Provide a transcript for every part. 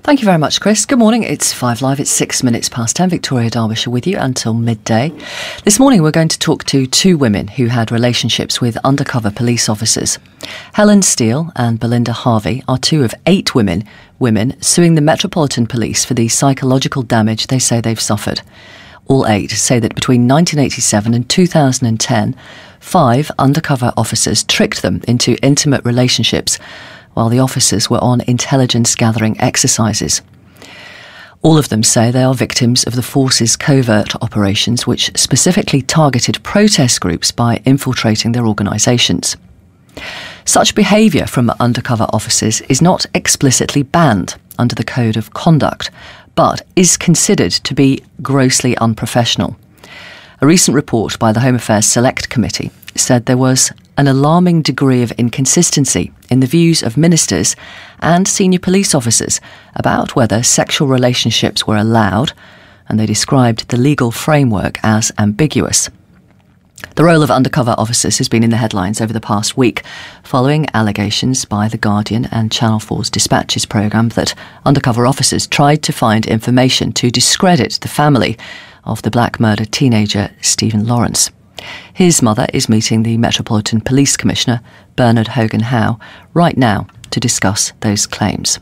Thank you very much, Chris. Good morning. It's 5 Live. It's 6 minutes past 10. Victoria Derbyshire with you until midday. This morning we're going to talk to two women who had relationships with undercover police officers. Helen Steele and Belinda Harvey are two of 8 women suing the Metropolitan Police for the psychological damage they say they've suffered. All 8 say that between 1987 and 2010, 5 undercover officers tricked them into intimate relationships while the officers were on intelligence-gathering exercises. All of them say they are victims of the force's covert operations, which specifically targeted protest groups by infiltrating their organisations. Such behaviour from undercover officers is not explicitly banned under the Code of Conduct, but is considered to be grossly unprofessional. A recent report by the Home Affairs Select Committee said there was an alarming degree of inconsistency in the views of ministers and senior police officers about whether sexual relationships were allowed, and they described the legal framework as ambiguous. The role of undercover officers has been in the headlines over the past week, following allegations by The Guardian and Channel 4's Dispatches programme that undercover officers tried to find information to discredit the family of the black murdered teenager Stephen Lawrence. His mother is meeting the Metropolitan Police Commissioner, Bernard Hogan-Howe, right now to discuss those claims.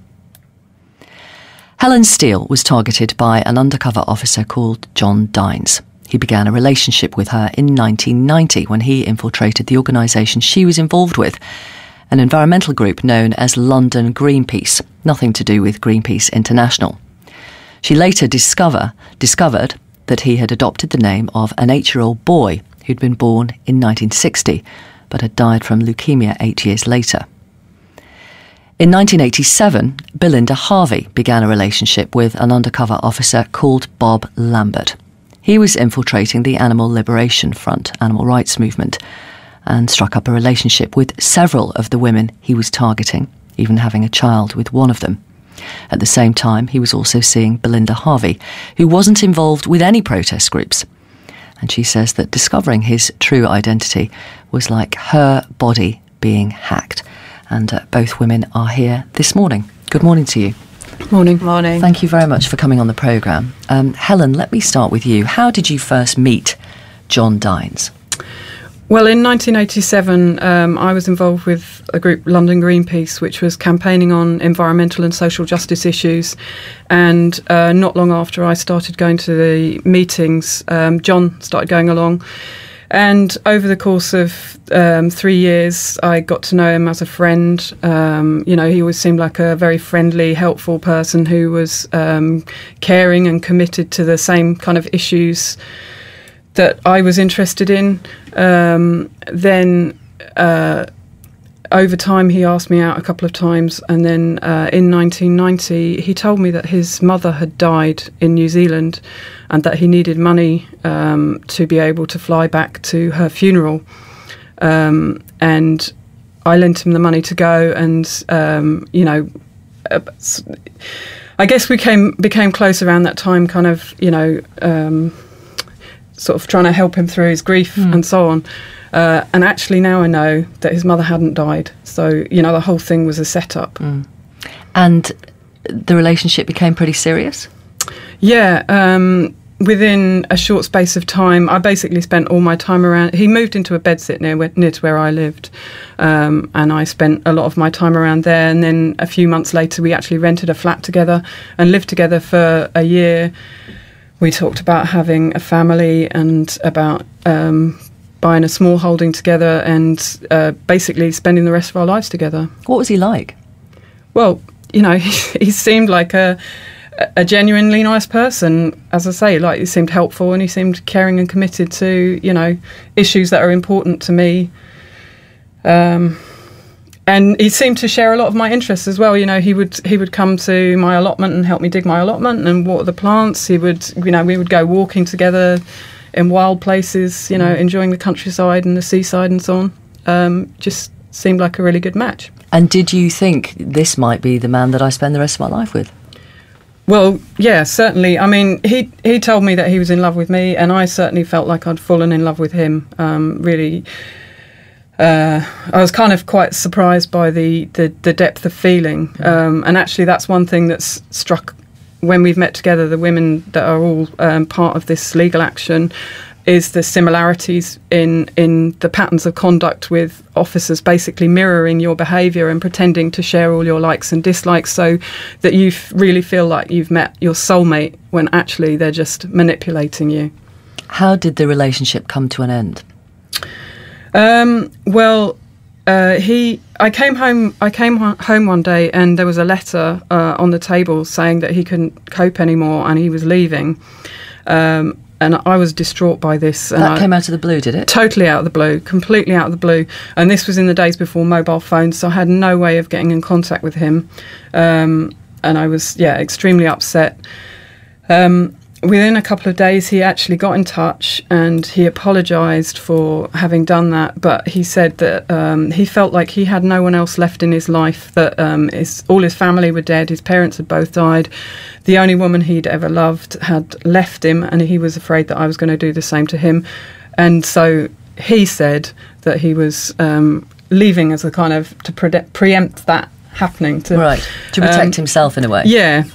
Helen Steele was targeted by an undercover officer called John Dines. He began a relationship with her in 1990 when he infiltrated the organisation she was involved with, an environmental group known as London Greenpeace, nothing to do with Greenpeace International. She later discovered that he had adopted the name of an 8-year-old boy who'd been born in 1960 but had died from leukemia 8 years later. In 1987, Belinda Harvey began a relationship with an undercover officer called Bob Lambert. He was infiltrating the Animal Liberation Front, animal rights movement, and struck up a relationship with several of the women he was targeting, even having a child with one of them. At the same time, he was also seeing Belinda Harvey, who wasn't involved with any protest groups. And she says that discovering his true identity was like her body being hacked. And both women are here this morning. Good morning to you. Morning. Morning. Thank you very much for coming on the programme. Helen, let me start with you. How did you first meet John Dines? Well, in 1987, I was involved with a group, London Greenpeace, which was campaigning on environmental and social justice issues. And not long after I started going to the meetings, John started going along. And over the course of 3 years, I got to know him as a friend. He always seemed like a very friendly, helpful person who was caring and committed to the same kind of issues that I was interested in. Then over time he asked me out a couple of times, and then in 1990 he told me that his mother had died in New Zealand and that he needed money to be able to fly back to her funeral. And I lent him the money to go, and I guess we became close around that time, kind of, sort of trying to help him through his grief and so on. And actually now I know that his mother hadn't died. So, the whole thing was a setup. And the relationship became pretty serious? Yeah. Within a short space of time, I basically spent all my time around. He moved into a bedsit near to where I lived. And I spent a lot of my time around there. And then a few months later, we actually rented a flat together and lived together for a year. We talked about having a family and about buying a small holding together and basically spending the rest of our lives together. What was he like? Well, he seemed like a genuinely nice person. As I say, like, he seemed helpful and he seemed caring and committed to, issues that are important to me. And he seemed to share a lot of my interests as well. He would come to my allotment and help me dig my allotment and water the plants. He would, we would go walking together in wild places, enjoying the countryside and the seaside and so on. Just seemed like a really good match. And did you think this might be the man that I spend the rest of my life with? Well, yeah, certainly. I mean, he told me that he was in love with me, and I certainly felt like I'd fallen in love with him. Really, I was kind of quite surprised by the depth of feeling. And actually that's one thing that's struck when we've met together, the women that are all part of this legal action, is the similarities in the patterns of conduct, with officers basically mirroring your behaviour and pretending to share all your likes and dislikes, so that you really feel like you've met your soulmate when actually they're just manipulating you. How did the relationship come to an end? I came home one day, and there was a letter on the table saying that he couldn't cope anymore and he was leaving. And I was distraught by this. That came out of the blue, did it? Totally out of the blue, completely out of the blue. And this was in the days before mobile phones, so I had no way of getting in contact with him. And I was, extremely upset. Within a couple of days, he actually got in touch and he apologised for having done that. But he said that he felt like he had no one else left in his life, that all his family were dead, his parents had both died. The only woman he'd ever loved had left him, and he was afraid that I was going to do the same to him. And so he said that he was leaving as a kind of to preempt that happening. To protect himself in a way. Yeah.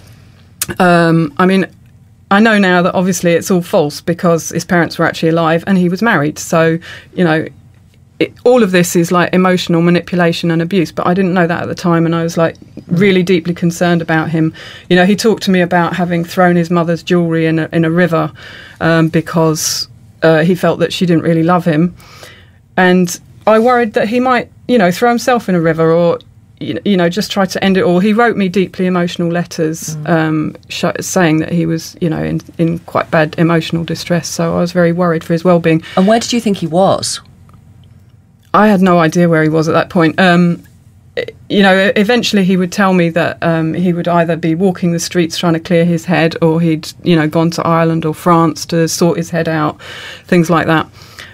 I know now that obviously it's all false, because his parents were actually alive and he was married. So, all of this is like emotional manipulation and abuse, but I didn't know that at the time, and I was like really deeply concerned about him. He talked to me about having thrown his mother's jewellery in a river because he felt that she didn't really love him. And I worried that he might, throw himself in a river, or just try to end it all. He wrote me deeply emotional letters saying that he was, in quite bad emotional distress. So I was very worried for his well-being. And where did you think he was? I had no idea where he was at that point. Eventually he would tell me that he would either be walking the streets trying to clear his head, or he'd, gone to Ireland or France to sort his head out, things like that.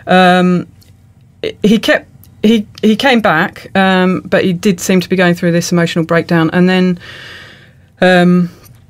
He came back, but he did seem to be going through this emotional breakdown. And then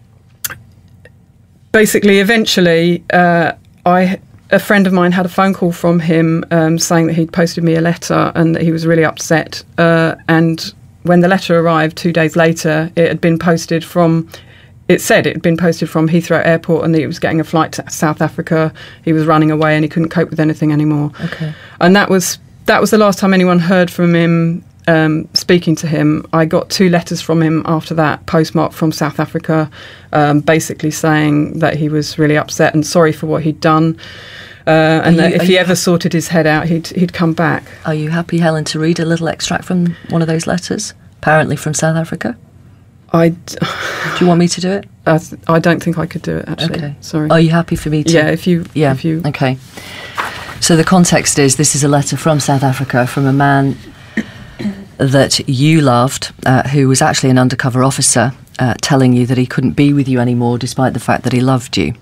basically, eventually, a friend of mine had a phone call from him saying that he'd posted me a letter and that he was really upset. And when the letter arrived 2 days later, it had been posted from... It said it had been posted from Heathrow Airport, and that he was getting a flight to South Africa. He was running away and he couldn't cope with anything anymore. Okay. And that was the last time anyone heard from him, speaking to him. I got 2 letters from him after that, postmarked from South Africa, basically saying that he was really upset and sorry for what he'd done, and that if he ever sorted his head out, he'd come back. Are you happy, Helen, to read a little extract from one of those letters, apparently from South Africa? Do you want me to do it? I don't think I could do it, actually. Okay. Sorry. Are you happy for me to? Yeah, if you... Okay. So the context is, this is a letter from South Africa from a man that you loved, who was actually an undercover officer, telling you that he couldn't be with you anymore despite the fact that he loved you.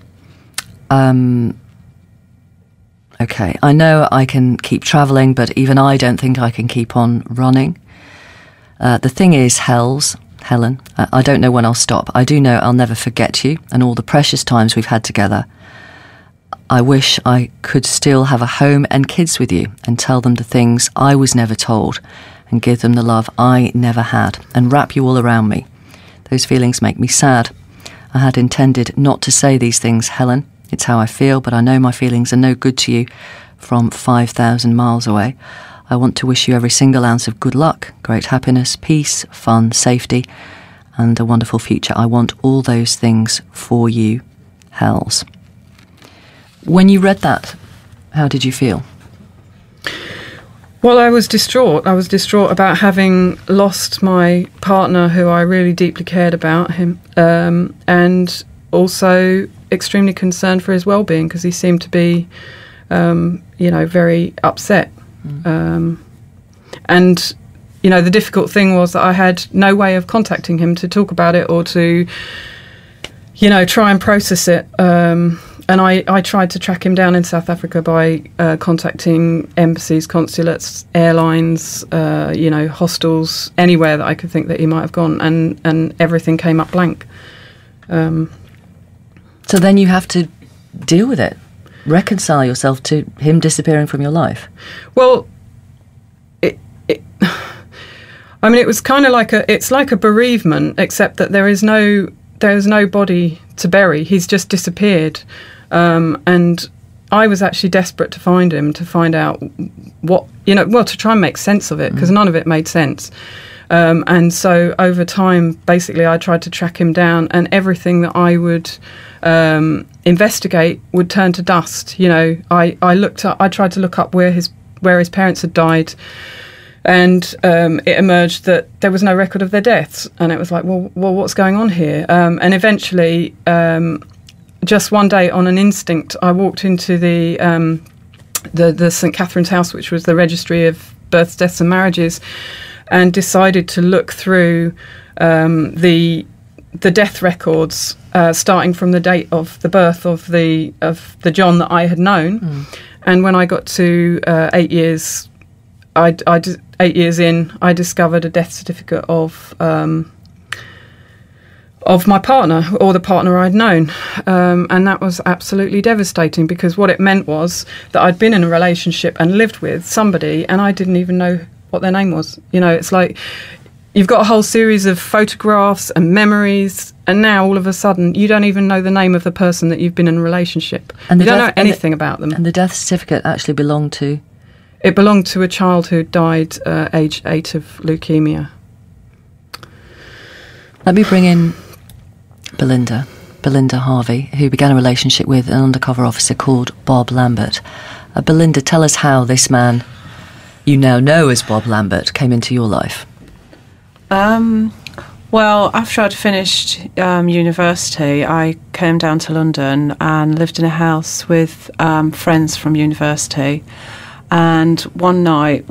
Okay, I know I can keep travelling, but even I don't think I can keep on running. The thing is, Helen, I don't know when I'll stop. I do know I'll never forget you and all the precious times we've had together. I wish I could still have a home and kids with you and tell them the things I was never told and give them the love I never had and wrap you all around me. Those feelings make me sad. I had intended not to say these things, Helen. It's how I feel, but I know my feelings are no good to you from 5,000 miles away. I want to wish you every single ounce of good luck, great happiness, peace, fun, safety, and a wonderful future. I want all those things for you, Hells. When you read that, how did you feel? Well, I was distraught. I was distraught about having lost my partner, who I really deeply cared about him, and also extremely concerned for his well-being, because he seemed to be, very upset. And, the difficult thing was that I had no way of contacting him to talk about it or to, try and process it. And I tried to track him down in South Africa by contacting embassies, consulates, airlines, hostels, anywhere that I could think that he might have gone, and everything came up blank. So then you have to deal with it, reconcile yourself to him disappearing from your life. Well, I mean, it was kind of it's like a bereavement, except that there is no body to bury. He's just disappeared. And I was actually desperate to find him, to find out to try and make sense of it, because none of it made sense. And so over time, basically, I tried to track him down, and everything that I would investigate would turn to dust. I tried to look up where his parents had died, and it emerged that there was no record of their deaths. And it was like, well, what's going on here? And eventually, just one day on an instinct, I walked into the St Catherine's House, which was the registry of births, deaths and marriages, and decided to look through the death records, starting from the date of the birth of the John that I had known. And when I got to 8 years, 8 years in, I discovered a death certificate of my partner, or the partner I'd known. And that was absolutely devastating, because what it meant was that I'd been in a relationship and lived with somebody, and I didn't even know what their name was. It's like you've got a whole series of photographs and memories, and now all of a sudden you don't even know the name of the person that you've been in a relationship. And you don't know anything about them. And the death certificate actually belonged to? It belonged to a child who died age 8 of leukemia. Let me bring in Belinda Harvey, who began a relationship with an undercover officer called Bob Lambert. Belinda, tell us how this man you now know as Bob Lambert came into your life. Well, after I'd finished university, I came down to London and lived in a house with friends from university. And one night,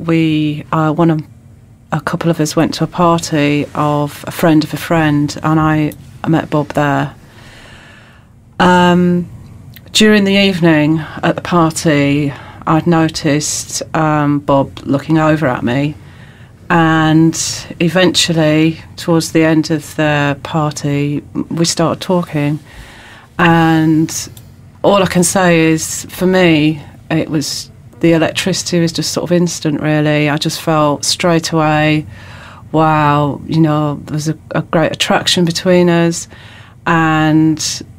a couple of us went to a party of a friend, and I met Bob there. During the evening at the party, I'd noticed Bob looking over at me, and eventually, towards the end of the party, we started talking. And all I can say is, for me, the electricity was just sort of instant, really. I just felt straight away, wow, there was a great attraction between us. And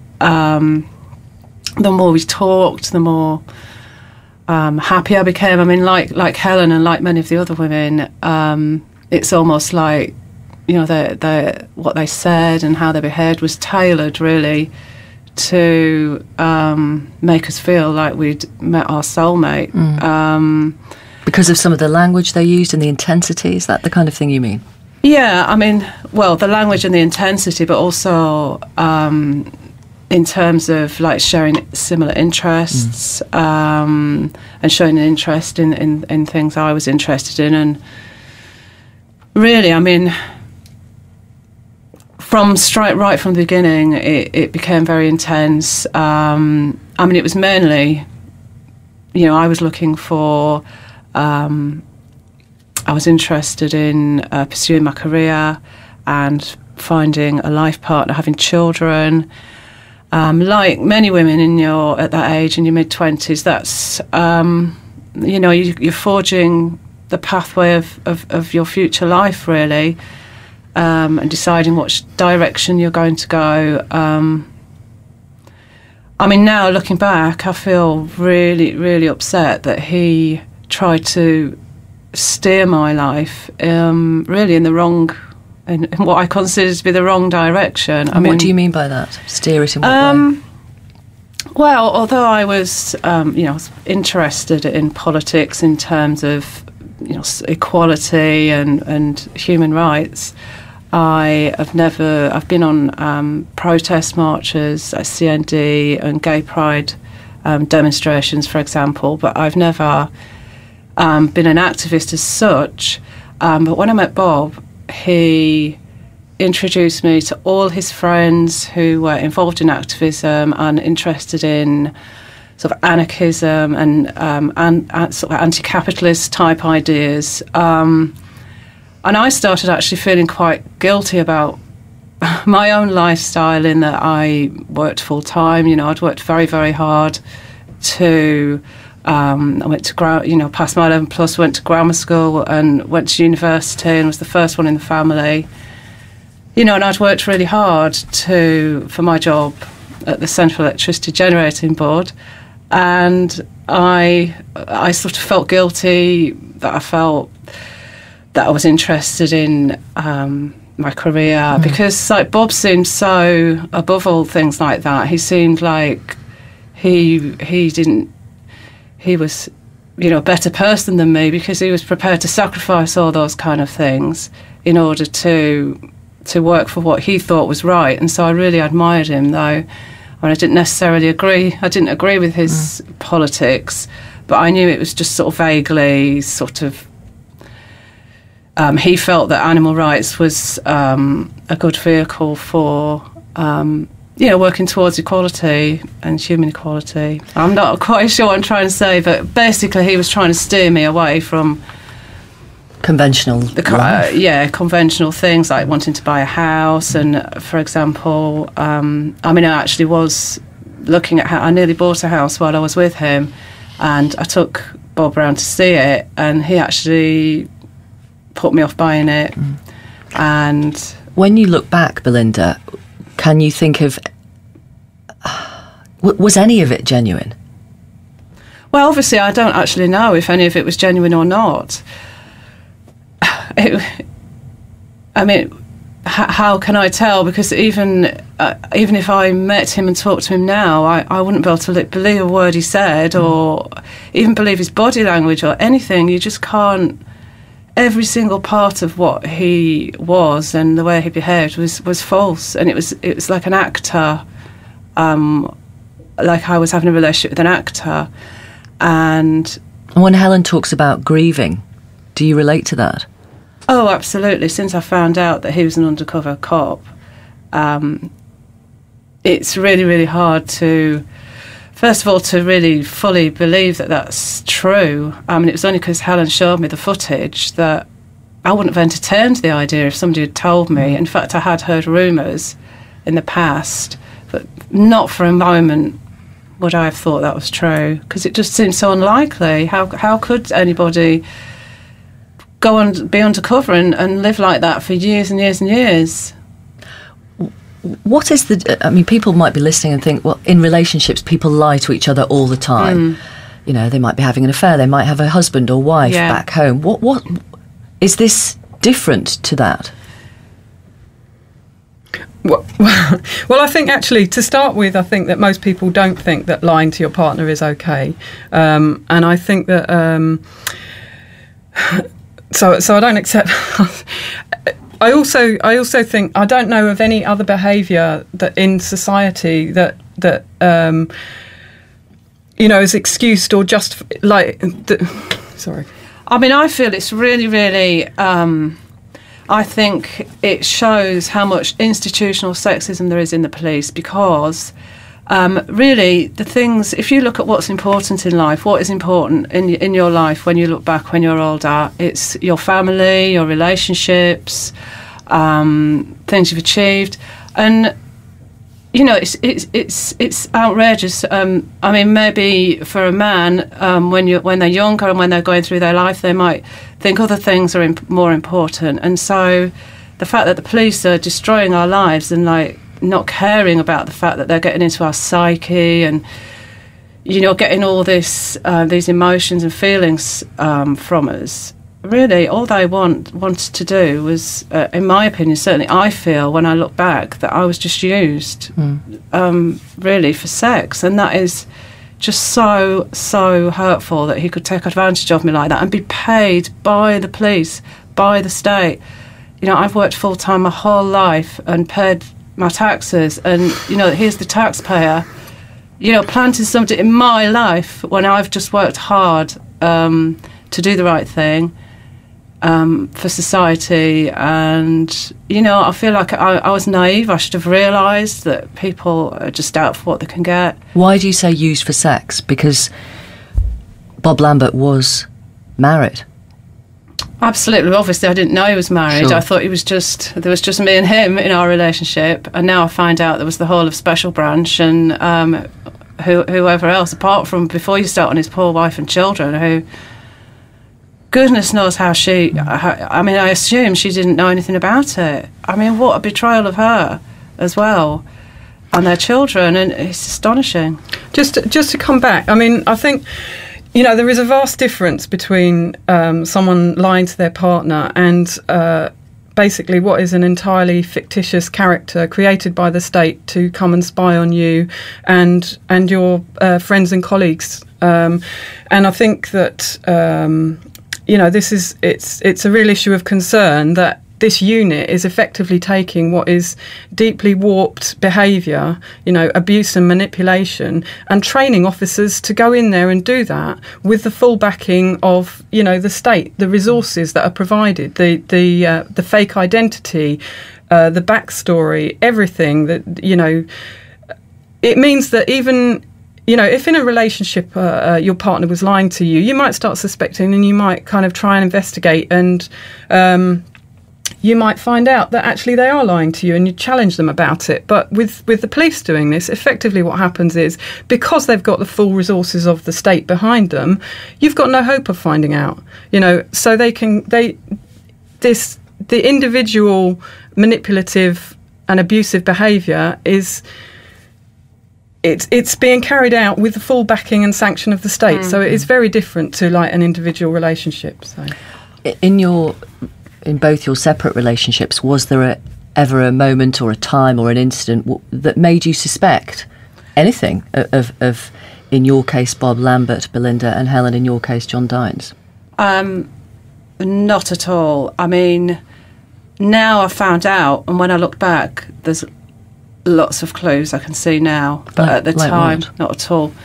the more we talked, the more happy I became. I mean, like Helen and like many of the other women, it's almost like, what they said and how they behaved was tailored really to make us feel like we'd met our soulmate. Because of some of the language they used and the intensity, is that the kind of thing you mean? Yeah, I mean, well, the language and the intensity, but also in terms of like sharing similar interests and showing an interest in things I was interested in. And really, I mean, right from the beginning, it became very intense. I mean, it was mainly, I was looking for, I was interested in pursuing my career and finding a life partner, having children. Like many women at that age, in your mid-20s, that's, you're forging the pathway of your future life, really. And deciding which direction you're going to go. I mean, now looking back, I feel really, really upset that he tried to steer my life really in what I consider to be the wrong direction. And what do you mean by that? Steer it in what way? Well, although I was, interested in politics in terms of, equality and human rights, I've been on protest marches at CND and gay pride demonstrations, for example, but I've never been an activist as such. But when I met Bob, he introduced me to all his friends who were involved in activism and interested in sort of anarchism and sort of anti-capitalist type ideas. And I started actually feeling quite guilty about my own lifestyle, in that I worked full time. I'd worked very, very hard to I went to passed my 11 plus, went to grammar school and went to university and was the first one in the family. And I'd worked really hard for my job at the Central Electricity Generating Board, and I sort of felt guilty that I was interested in my career, because like Bob seemed so above all things like that. He seemed like he was a better person than me, because he was prepared to sacrifice all those kind of things in order to work for what he thought was right. And so I really admired him, though I didn't necessarily agree. I didn't agree with his politics, but I knew it was just sort of vaguely sort of he felt that animal rights was a good vehicle for working towards equality and human equality. I'm not quite sure what I'm trying to say, but basically he was trying to steer me away from conventional conventional things like wanting to buy a house. And for example, I actually was looking at how I nearly bought a house while I was with him, and I took Bob round to see it, and he actually put me off buying it. And when you look back, Belinda, can you think of was any of it genuine? Well, obviously I don't actually know if any of it was genuine or not. How can I tell? Because even if I met him and talked to him now, I wouldn't be able to believe a word he said, or even believe his body language or anything. You just can't. Every single part of what he was and the way he behaved was false, and it was like an actor, like I was having a relationship with an actor. And when Helen talks about grieving, do you relate to that? Oh, absolutely. Since I found out that he was an undercover cop, it's really, really hard to, first of all, to really fully believe that that's true. It was only because Helen showed me the footage that I wouldn't have entertained the idea if somebody had told me. In fact, I had heard rumours in the past, but not for a moment would I have thought that was true, because it just seemed so unlikely. How could anybody go and be undercover and live like that for years and years and years? What is people might be listening and think, well, in relationships, people lie to each other all the time. They might be having an affair, they might have a husband or wife back home. What is this different to that? Well, I think actually, to start with, I think that most people don't think that lying to your partner is okay. And I think that... So I don't accept... I also think I don't know of any other behaviour that in society that is excused or just sorry. I feel it's really, really. I think it shows how much institutional sexism there is in the police, because really the things. If you look at what's important in life, what is important in your life when you look back when you're older, it's your family, your relationships, things you've achieved, and it's outrageous. Maybe for a man, when they're younger and when they're going through their life, they might think other things are more important, and so the fact that the police are destroying our lives and not caring about the fact that they're getting into our psyche and getting all these emotions and feelings from us. Really, all they wanted to do was, in my opinion, certainly I feel when I look back, that I was just used, really, for sex. And that is just so, so hurtful that he could take advantage of me like that and be paid by the police, by the state. I've worked full-time my whole life and paid my taxes, and, here's the taxpayer, planting something in my life when I've just worked hard to do the right thing. For society, and I feel like I was naive. I should have realised that people are just out for what they can get. Why do you say used for sex? Because Bob Lambert was married. Absolutely. Obviously, I didn't know he was married. Sure. I thought there was just me and him in our relationship, and now I find out there was the whole of Special Branch, and whoever else, apart from before you start on his poor wife and children, who goodness knows how I mean, I assume she didn't know anything about it. I mean, what a betrayal of her as well, and their children, and it's astonishing. Just to come back, I mean, I think, there is a vast difference between someone lying to their partner and basically what is an entirely fictitious character created by the state to come and spy on you and your friends and colleagues. And I think that it's a real issue of concern that this unit is effectively taking what is deeply warped behaviour, abuse and manipulation, and training officers to go in there and do that with the full backing of, the state, the resources that are provided, the fake identity, the backstory, everything that, it means that even, if in a relationship your partner was lying to you, you might start suspecting, and you might kind of try and investigate, and you might find out that actually they are lying to you, and you challenge them about it. But with the police doing this, effectively what happens is, because they've got the full resources of the state behind them, you've got no hope of finding out. So the individual manipulative and abusive behaviour is. It's being carried out with the full backing and sanction of the state. Mm-hmm. So it is very different to like an individual relationship. So, in both your separate relationships, was there ever a moment or a time or an incident that made you suspect anything of in your case, Bob Lambert, Belinda, and Helen, in your case, John Dines? Not at all. I mean, now I've found out, and when I look back, there's lots of clues I can see now. But at the time, what? Not at all.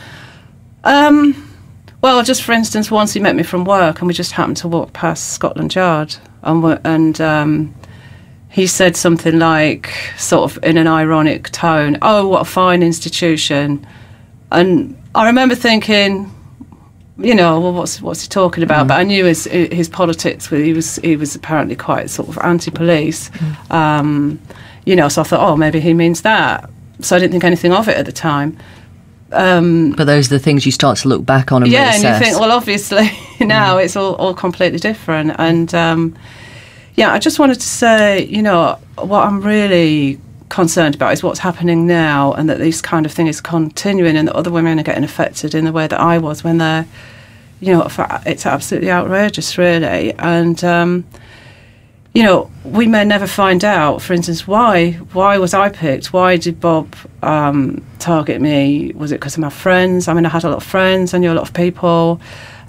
Well, just for instance, once he met me from work, and we just happened to walk past Scotland Yard, and he said something like, sort of in an ironic tone, "Oh, what a fine institution." And I remember thinking, well, what's he talking about? But I knew his politics. He was apparently quite sort of anti-police. So I thought, oh, maybe he means that. So I didn't think anything of it at the time. But those are the things you start to look back on and reassess. And you think, well, obviously now it's all completely different. And I just wanted to say, what I'm really concerned about is what's happening now, and that this kind of thing is continuing, and that other women are getting affected in the way that I was when they're, it's absolutely outrageous, really. And we may never find out, for instance, why was I picked? Why did Bob target me? Was it because of my friends? I mean, I had a lot of friends, I knew a lot of people.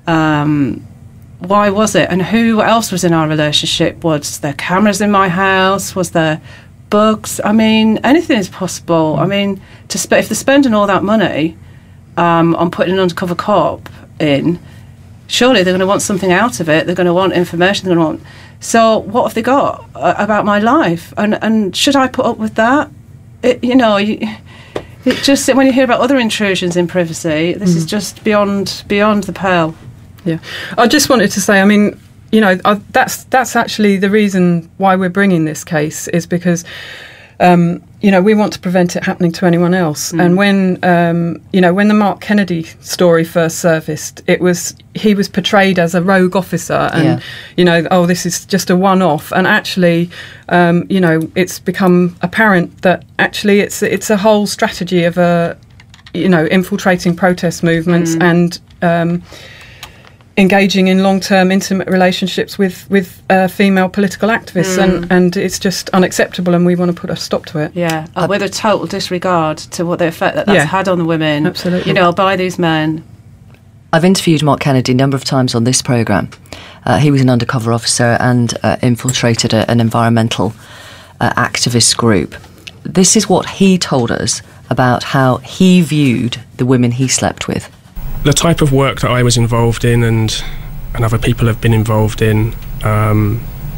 Why was it? And who else was in our relationship? Was there cameras in my house? Was there bugs? I mean, anything is possible. I mean, if they're spending all that money on putting an undercover cop in, surely they're going to want something out of it. They're going to want information. They're going to want... So what have they got about my life? And should I put up with that? It just, when you hear about other intrusions in privacy, this is just beyond the pale. Yeah. I just wanted to say, I mean, that's actually the reason why we're bringing this case, is because, we want to prevent it happening to anyone else. And when the Mark Kennedy story first surfaced, he was portrayed as a rogue officer, and this is just a one-off. And actually, it's become apparent that actually it's a whole strategy of infiltrating protest movements and engaging in long-term intimate relationships with female political activists, and it's just unacceptable, and we want to put a stop to it. Yeah, with a total disregard to what the effect that's had on the women. Absolutely. By these men. I've interviewed Mark Kennedy a number of times on this programme. He was an undercover officer and infiltrated an environmental activist group. This is what he told us about how he viewed the women he slept with. The type of work that I was involved in and other people have been involved in, I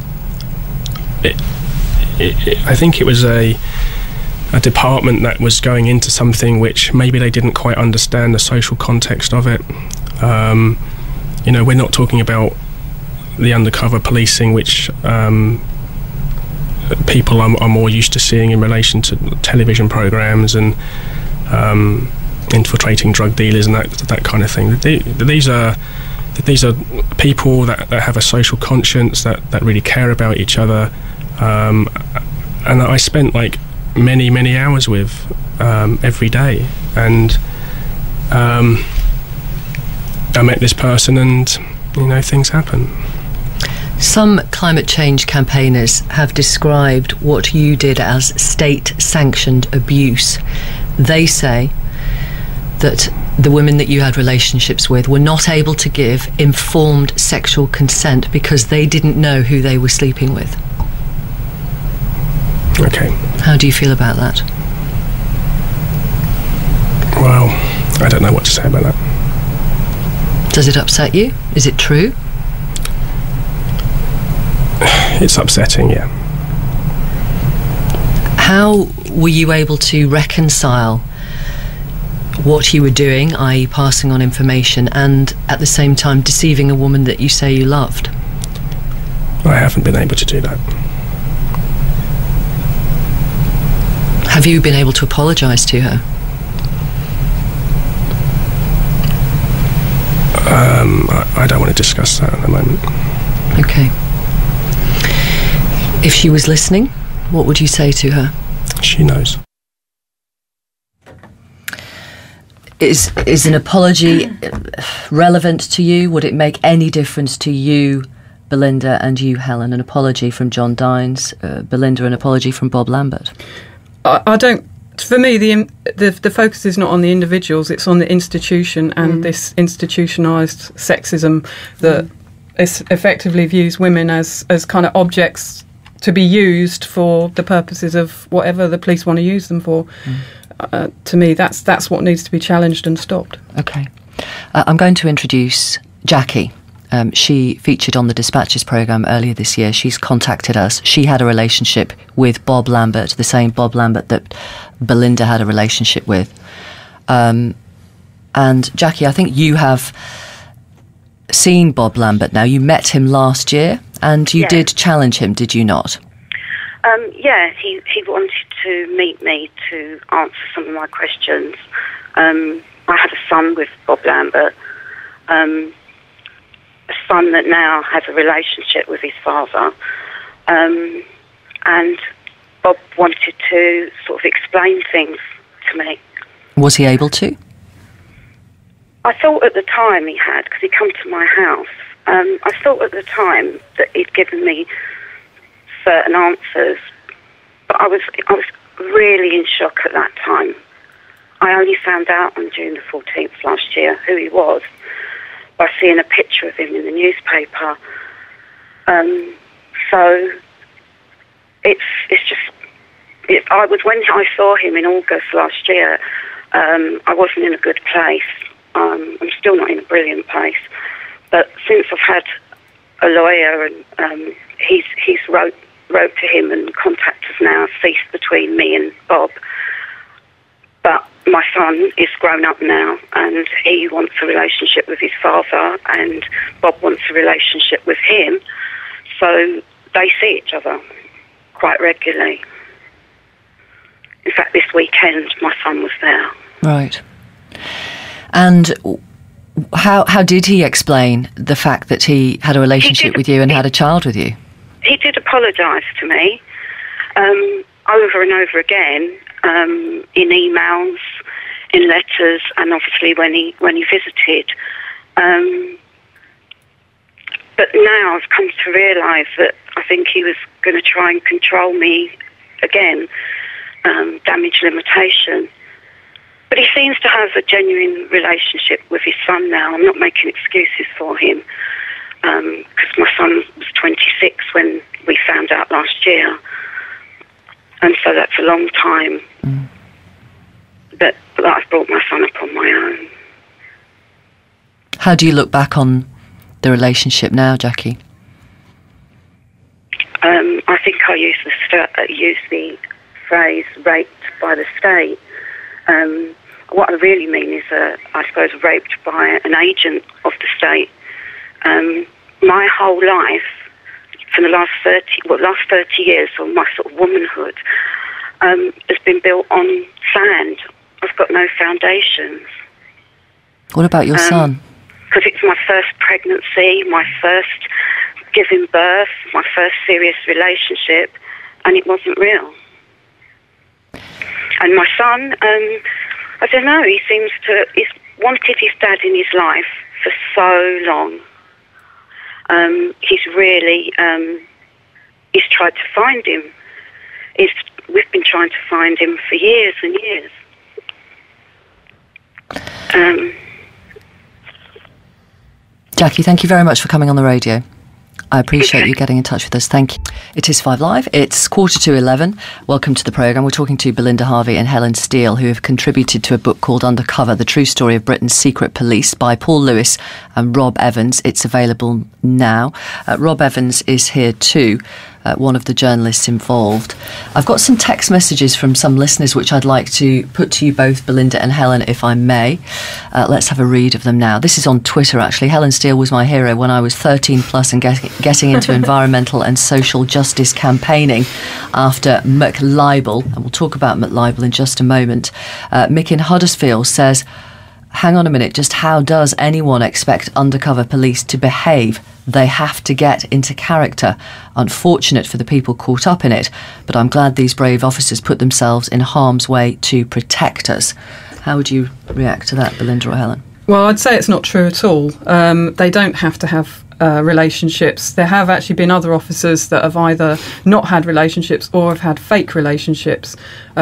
think it was a department that was going into something which maybe they didn't quite understand the social context of it. We're not talking about the undercover policing which people are more used to seeing in relation to television programmes and infiltrating drug dealers and that kind of thing. These are people that have a social conscience, that really care about each other, and that I spent like many hours with every day. And I met this person, and things happen. Some climate change campaigners have described what you did as state-sanctioned abuse. They say that the women that you had relationships with were not able to give informed sexual consent because they didn't know who they were sleeping with. Okay. How do you feel about that? Well, I don't know what to say about that. Does it upset you? Is it true? It's upsetting, yeah. How were you able to reconcile what you were doing, i.e. passing on information, and at the same time deceiving a woman that you say you loved? I haven't been able to do that. Have you been able to apologise to her? I don't want to discuss that at the moment. Okay. If she was listening, what would you say to her? She knows. Is an apology relevant to you? Would it make any difference to you, Belinda, and you, Helen? An apology from John Dines, Belinda, an apology from Bob Lambert? I don't. For me, the focus is not on the individuals; it's on the institution and this institutionalised sexism that effectively views women as kind of objects to be used for the purposes of whatever the police want to use them for. To me, that's what needs to be challenged and stopped. Okay. I'm going to introduce Jackie. She featured on the Dispatches programme earlier this year. She's contacted us. She had a relationship with Bob Lambert, the same Bob Lambert that Belinda had a relationship with. And Jackie, I think you have seen Bob Lambert now. You met him last year and you did challenge him, did you not? Yeah, he wanted to meet me to answer some of my questions. I had a son with Bob Lambert, a son that now has a relationship with his father, and Bob wanted to sort of explain things to me. Was he able to? I thought at the time he had, because he'd come to my house. I thought at the time that he'd given me certain answers, but I was really in shock at that time. I only found out on June the 14th last year who he was by seeing a picture of him in the newspaper. So when I saw him in August last year, I wasn't in a good place. I'm still not in a brilliant place, but since I've had a lawyer and he's wrote to him, and contact has now ceased between me and Bob. But my son is grown up now and he wants a relationship with his father and Bob wants a relationship with him. So they see each other quite regularly. In fact, this weekend my son was there. Right. And how did he explain the fact that he had a relationship with you and had a child with you? He did apologise to me over and over again, in emails, in letters, and obviously when he visited. But now I've come to realise that I think he was going to try and control me again, damage limitation. But he seems to have a genuine relationship with his son now. I'm not making excuses for him, because my son was 26 when we found out last year. And so that's a long time that I've brought my son up on my own. How do you look back on the relationship now, Jackie? I think I use the phrase raped by the state. What I really mean is, I suppose, raped by an agent of the state. My whole life, for the last 30 years of my sort of womanhood, has been built on sand, I've got no foundations. What about your son? Because it's my first pregnancy, my first giving birth, my first serious relationship, and it wasn't real. And my son, I don't know, he's wanted his dad in his life for so long. He's really, he's tried to find him. We've been trying to find him for years and years. Jackie, thank you very much for coming on the radio. I appreciate you getting in touch with us. Thank you. It is 5 Live. It's 11:15. Welcome to the programme. We're talking to Belinda Harvey and Helen Steele, who have contributed to a book called Undercover, The True Story of Britain's Secret Police by Paul Lewis and Rob Evans. It's available now. Rob Evans is here too, one of the journalists involved. I've got some text messages from some listeners which I'd like to put to you both, Belinda and Helen, if I may. Let's have a read of them now. This is on Twitter, actually. Helen Steele was my hero when I was 13 plus and getting into environmental and social justice campaigning after McLibel, and we'll talk about McLibel in just a moment. Mick in Huddersfield says, hang on a minute, just how does anyone expect undercover police to behave? They have to get into character. Unfortunate for the people caught up in it, but I'm glad these brave officers put themselves in harm's way to protect us. How would you react to that, Belinda or Helen? Well, I'd say it's not true at all. They don't have to have relationships. There have actually been other officers that have either not had relationships or have had fake relationships.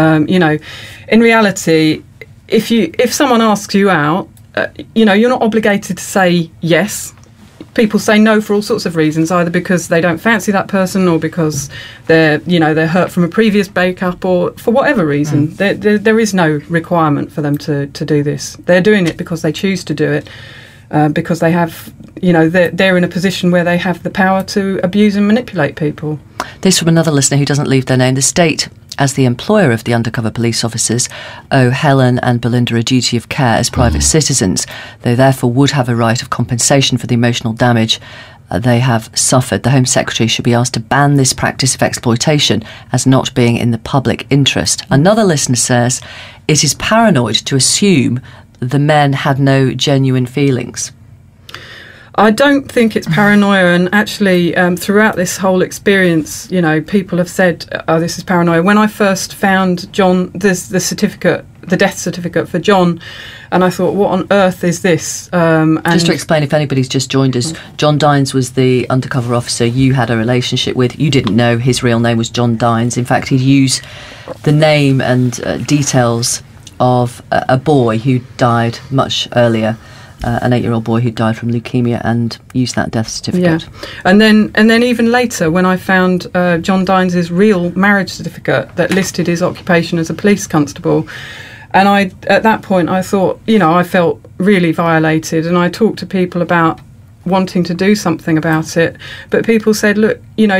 In reality, if someone asks you out, you're not obligated to say yes. People say no for all sorts of reasons, either because they don't fancy that person or because they're hurt from a previous breakup or for whatever reason. There is no requirement for them to do this. They're doing it because they choose to do it, because they have, they're in a position where they have the power to abuse and manipulate people. This from another listener who doesn't leave their name. The state, as the employer of the undercover police officers, owe Helen and Belinda a duty of care as private citizens. They therefore would have a right of compensation for the emotional damage they have suffered. The Home Secretary should be asked to ban this practice of exploitation as not being in the public interest. Another listener says, it is paranoid to assume the men had no genuine feelings. I don't think it's paranoia, and actually throughout this whole experience, people have said, oh, this is paranoia. When I first found John, the death certificate for John, and I thought, what on earth is this? Just to explain, if anybody's just joined us, John Dines was the undercover officer you had a relationship with. You didn't know his real name was John Dines. In fact, he'd use the name and details of a boy who died much earlier, an 8-year-old boy who died from leukemia, and used that death certificate. Yeah, and then even later, when I found John Dines' real marriage certificate that listed his occupation as a police constable, and at that point I thought, I felt really violated, and I talked to people about wanting to do something about it, but people said, look,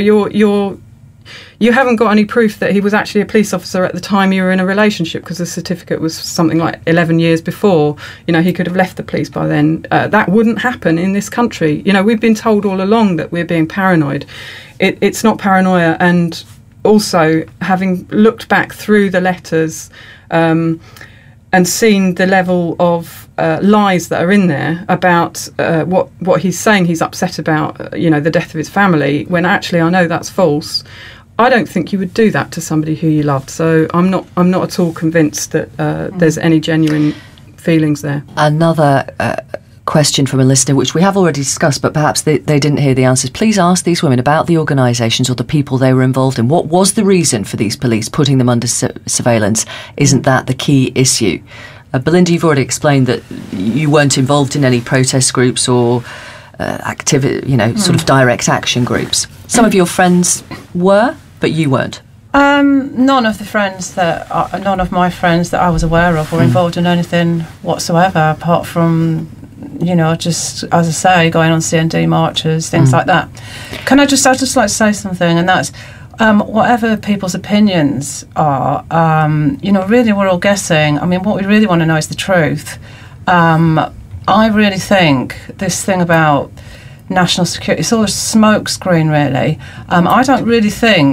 you haven't got any proof that he was actually a police officer at the time you were in a relationship, because the certificate was something like 11 years before. He could have left the police by then. That wouldn't happen in this country. We've been told all along that we're being paranoid. It's not paranoia. And also, having looked back through the letters and seen the level of lies that are in there about what he's saying he's upset about, the death of his family, when actually I know that's false. I don't think you would do that to somebody who you loved. So I'm not at all convinced that there's any genuine feelings there. Another question from a listener, which we have already discussed, but perhaps they didn't hear the answers. Please ask these women about the organisations or the people they were involved in. What was the reason for these police putting them under surveillance? Isn't that the key issue? Belinda, you've already explained that you weren't involved in any protest groups or sort of direct action groups. Some of your friends were, but you weren't. None of my friends that I was aware of were involved in anything whatsoever, apart from, just, as I say, going on CND marches, things like that. I'd just like to say something, and that's, whatever people's opinions are, really we're all guessing. I mean, what we really want to know is the truth. I really think this thing about national security, it's all a smokescreen, really. I don't really think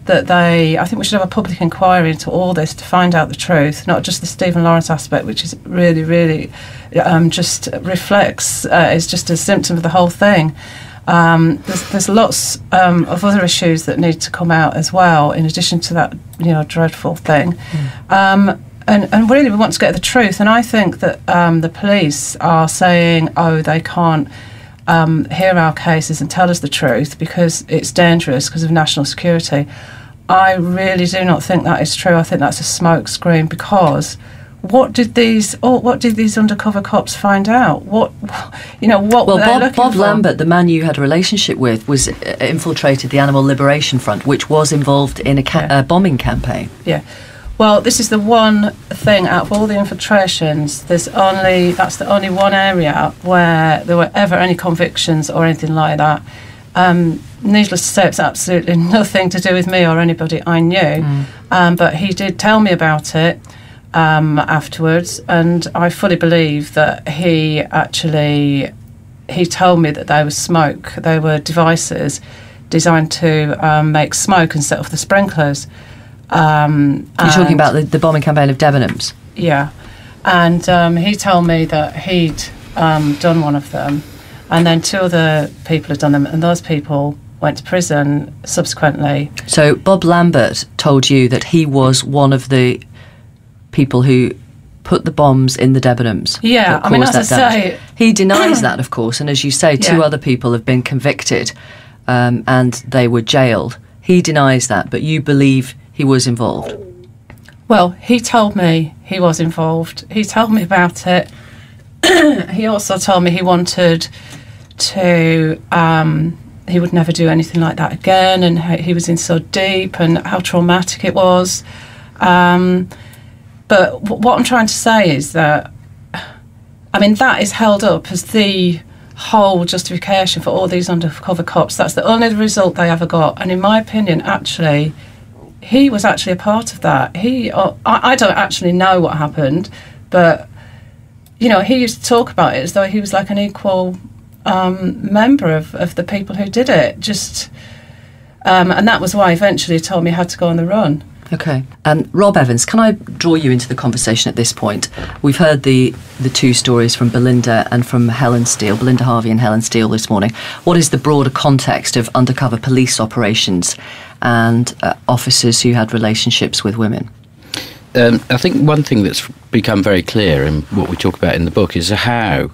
that I think we should have a public inquiry into all this to find out the truth, not just the Stephen Lawrence aspect, which is really, really just reflects, is just a symptom of the whole thing. There's lots of other issues that need to come out as well, in addition to that, dreadful thing. And really, we want to get the truth. And I think that the police are saying, they can't hear our cases and tell us the truth because it's dangerous because of national security. I really do not think that is true. I think that's a smokescreen, because what did these undercover cops find out? What were they looking for? Bob Lambert, the man you had a relationship with, was infiltrated the Animal Liberation Front, which was involved in a bombing campaign. Yeah. Well, this is the one thing out of all the infiltrations, that's the only one area where there were ever any convictions or anything like that. Needless to say, it's absolutely nothing to do with me or anybody I knew. But he did tell me about it afterwards, and I fully believe that he told me that they were smoke. They were devices designed to make smoke and set off the sprinklers. You're talking about the bombing campaign of Debenhams? Yeah. And he told me that he'd done one of them, and then 2 other people had done them, and those people went to prison subsequently. So Bob Lambert told you that he was one of the people who put the bombs in the Debenhams. Yeah, I mean, as I say... He denies that, of course, and as you say, 2 other people have been convicted and they were jailed. He denies that, but you believe he was involved? Well, he told me he was involved. He told me about it. He also told me he wanted to... he would never do anything like that again, and he was in so deep, and how traumatic it was. But what I'm trying to say is that, that is held up as the whole justification for all these undercover cops. That's the only result they ever got. And in my opinion, actually, he was actually a part of that. I don't actually know what happened, but, he used to talk about it as though he was like an equal member of the people who did it. And that was why eventually he told me he had to go on the run. Okay. Rob Evans, can I draw you into the conversation at this point? We've heard the 2 stories from Belinda and from Helen Steele, Belinda Harvey and Helen Steele this morning. What is the broader context of undercover police operations and officers who had relationships with women? I think one thing that's become very clear in what we talk about in the book is how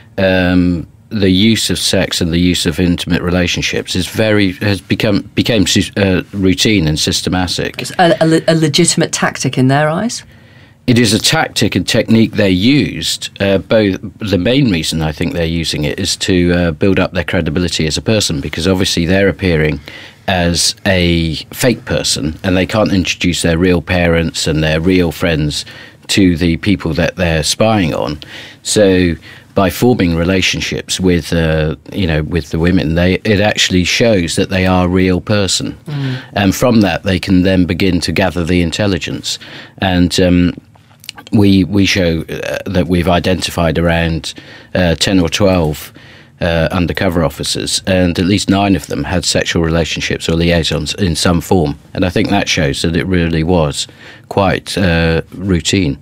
the use of sex and the use of intimate relationships became routine and systematic. It's a legitimate tactic in their eyes? It is a tactic and technique they used. Both the main reason I think they're using it is to build up their credibility as a person, because obviously they're appearing as a fake person and they can't introduce their real parents and their real friends to the people that they're spying on. So by forming relationships with the women, it actually shows that they are a real person. And from that they can then begin to gather the intelligence. And we show that we've identified around 10 or 12 undercover officers, and at least 9 of them had sexual relationships or liaisons in some form. And I think that shows that it really was quite routine.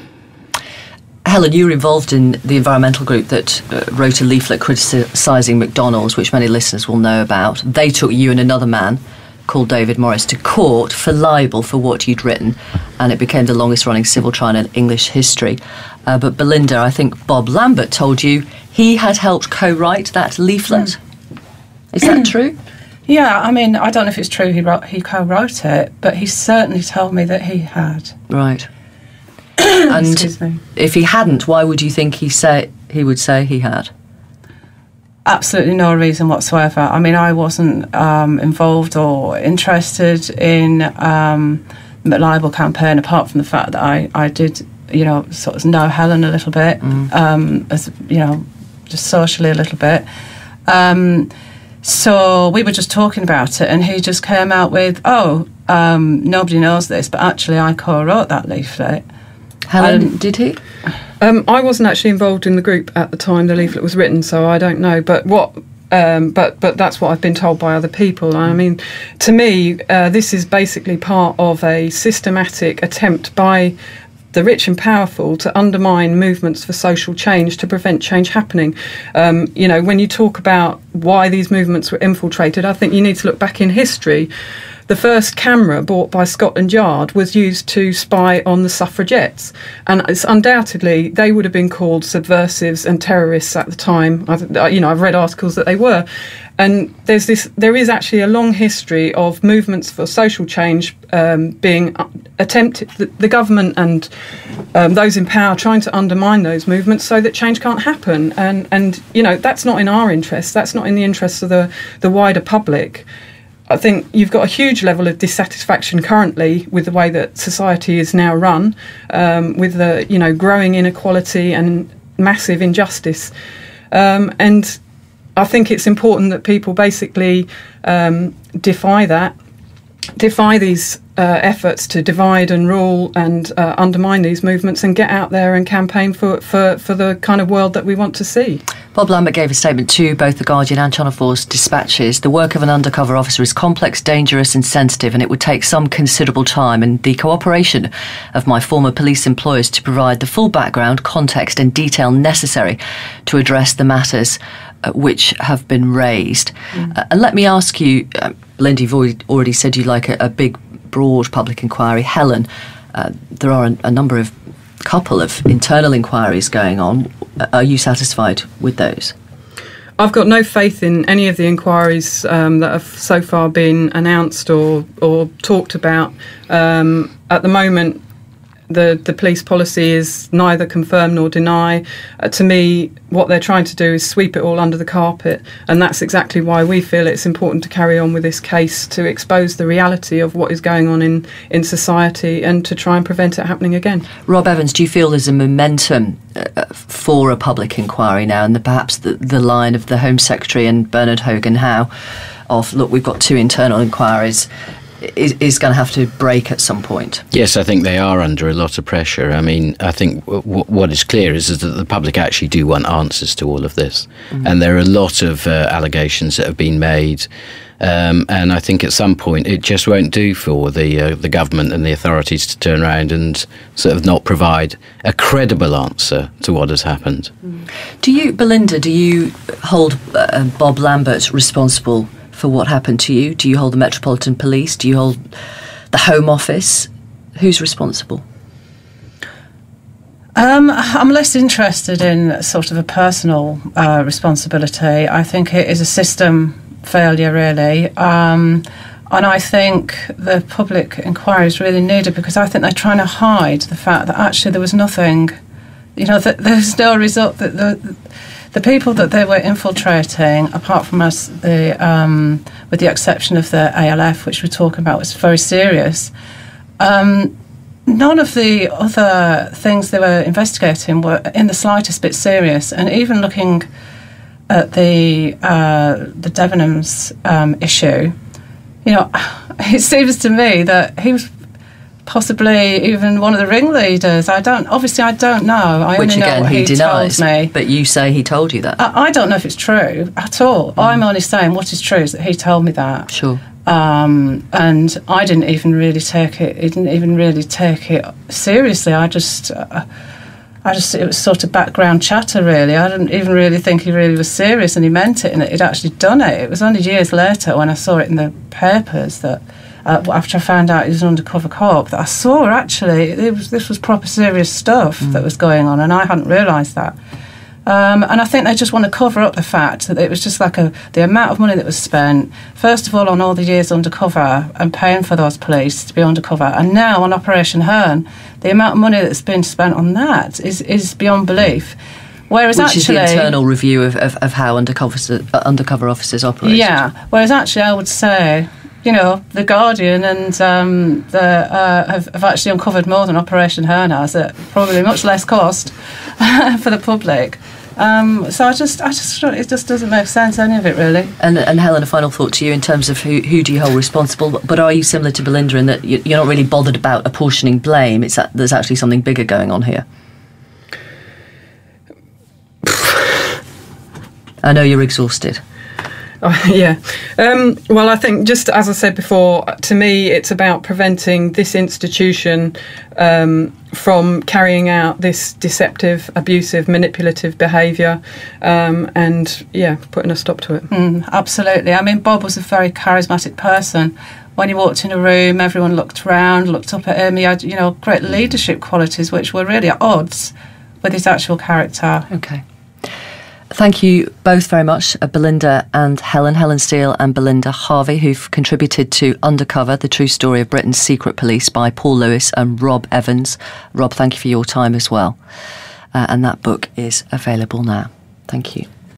Helen, you were involved in the environmental group that wrote a leaflet criticising McDonald's, which many listeners will know about. They took you and another man called David Morris to court for libel for what you'd written, and it became the longest-running civil trial in English history. But Belinda, I think Bob Lambert told you he had helped co-write that leaflet. Is that true? Yeah, I don't know if it's true he co-wrote it, but he certainly told me that he had. Right. And Excuse me. If he hadn't, why would you think he would say he had? Absolutely no reason whatsoever. I wasn't involved or interested in the libel campaign, apart from the fact that I did, sort of know Helen a little bit, as just socially a little bit. So we were just talking about it, and he just came out with, nobody knows this, but actually I co-wrote that leaflet. Helen, did he? I wasn't actually involved in the group at the time the leaflet was written, so I don't know. But what But that's what I've been told by other people. I mean, to me, this is basically part of a systematic attempt by the rich and powerful to undermine movements for social change, to prevent change happening. When you talk about why these movements were infiltrated, I think you need to look back in history. The first camera bought by Scotland Yard was used to spy on the suffragettes, and it's undoubtedly they would have been called subversives and terrorists at the time. I've read articles that they were, and there is actually a long history of movements for social change being attempted. The government and those in power trying to undermine those movements so that change can't happen, and that's not in our interests. That's not in the interests of the wider public. I think you've got a huge level of dissatisfaction currently with the way that society is now run, with the growing inequality and massive injustice, and I think it's important that people basically defy these efforts to divide and rule and undermine these movements, and get out there and campaign for the kind of world that we want to see. Bob Lambert gave a statement to both The Guardian and Channel 4's dispatches. The work of an undercover officer is complex, dangerous and sensitive, and it would take some considerable time and the cooperation of my former police employers to provide the full background, context and detail necessary to address the matters which have been raised. And let me ask you, Belinda, you've already said you like a big, broad public inquiry. Helen, there are a couple of internal inquiries going on. Are you satisfied with those? I've got no faith in any of the inquiries that have so far been announced or talked about. At the moment, the police policy is neither confirm nor deny. To me, what they're trying to do is sweep it all under the carpet, and that's exactly why we feel it's important to carry on with this case, to expose the reality of what is going on in society and to try and prevent it happening again. Rob Evans, do you feel there's a momentum for a public inquiry now, and perhaps the line of the Home Secretary and Bernard Hogan Howe of, look, we've got 2 internal inquiries, is going to have to break at some point? Yes, I think they are under a lot of pressure. I mean, I think what is clear is that the public actually do want answers to all of this. Mm-hmm. And there are a lot of allegations that have been made. And I think at some point it just won't do for the government and the authorities to turn around and sort of not provide a credible answer to what has happened. Belinda, do you hold Bob Lambert responsible for what happened to you? Do you hold the Metropolitan Police? Do you hold the Home Office? Who's responsible? I'm less interested in sort of a personal responsibility. I think it is a system failure, really. And I think the public inquiry is really needed, because I think they're trying to hide the fact that actually there was nothing, that there's no result, that the people that they were infiltrating, apart from us, with the exception of the ALF, which we're talking about, was very serious. None of the other things they were investigating were in the slightest bit serious. And even looking at the Debenhams issue, it seems to me that he was possibly even one of the ringleaders. I don't know. I Which only know again what he denies. told me. But you say he told you that. I don't know if it's true at all. I'm only saying what is true is that he told me that. Sure. And I didn't even really take it. He didn't even really take it seriously. I just it was sort of background chatter, really. I didn't even really think he really was serious and he meant it and that he'd actually done it. It was only years later when I saw it in the papers that. After I found out he was an undercover cop, that I saw actually this was proper serious stuff that was going on, and I hadn't realised that. And I think they just want to cover up the fact that it was just like the amount of money that was spent, first of all on all the years undercover and paying for those police to be undercover, and now on Operation Hearn, the amount of money that's been spent on that is beyond belief. Whereas Which actually, is the internal review of how undercover officers operate. Yeah, whereas actually I would say, The Guardian and have actually uncovered more than Operation Hearn has at probably much less cost for the public. So I just it just doesn't make sense, any of it, really. And Helen, a final thought to you in terms of who do you hold responsible? But are you similar to Belinda in that you're not really bothered about apportioning blame? It's that there's actually something bigger going on here. I know you're exhausted. Yeah. Well, I think, just as I said before, to me, it's about preventing this institution from carrying out this deceptive, abusive, manipulative behaviour, and, putting a stop to it. Absolutely. I mean, Bob was a very charismatic person. When he walked in a room, everyone looked around, looked up at him. He had, great leadership qualities, which were really at odds with his actual character. Okay. Thank you both very much, Belinda and Helen Steele and Belinda Harvey, who've contributed to Undercover, the true story of Britain's secret police by Paul Lewis and Rob Evans. Rob, thank you for your time as well. And that book is available now. Thank you.